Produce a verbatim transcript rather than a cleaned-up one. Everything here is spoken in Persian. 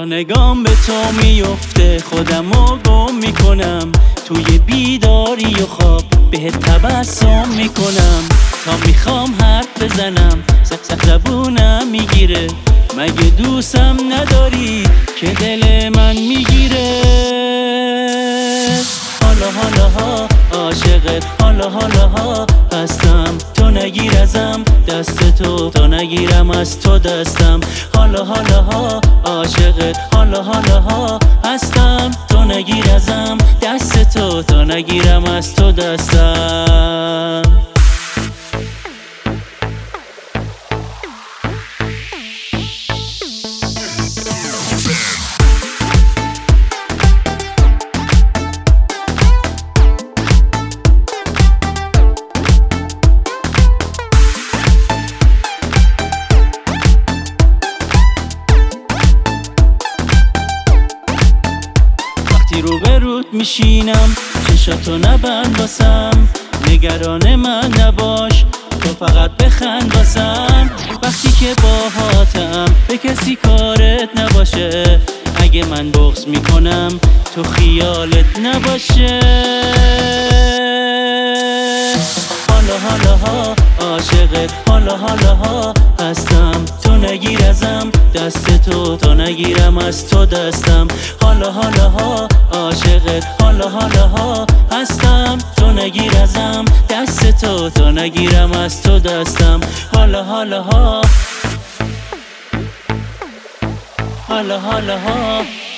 تا نگام به تو میفته خودمو گم میکنم، توی بیداری و خواب بهت تبسم میکنم. تا میخوام حرف بزنم سق زبونم میگیره، مگه دوستم نداری که دل من میگیره. حالا حالا ها عاشقت، حالا حالا ها هستم، تو نگیر ازم دست تو تا نگیرم از تو دستم. حالا حالا ها عاشقت، حالا حالا ها هستم، تو نگیر ازم دست تو تا نگیرم از تو دستم. رو به رود میشینم چشاتو نبند واسم، نگران من نباش تو فقط بخند واسم. وقتی که باهاتم به کسی کارت نباشه، اگه من بغض میکنم تو خیالت نباشه. حالا حالا ها عاشقت، حالا حالا ها هستم، تو نگیر ازم دست تو تا نگیرم از تو دستم. حالا حالا ها عاشقت، حالا حالا ها هستم، تو نگیر ازم دست تو تا نگیرم از تو دستم. حالا حالا ها حالا حالا ها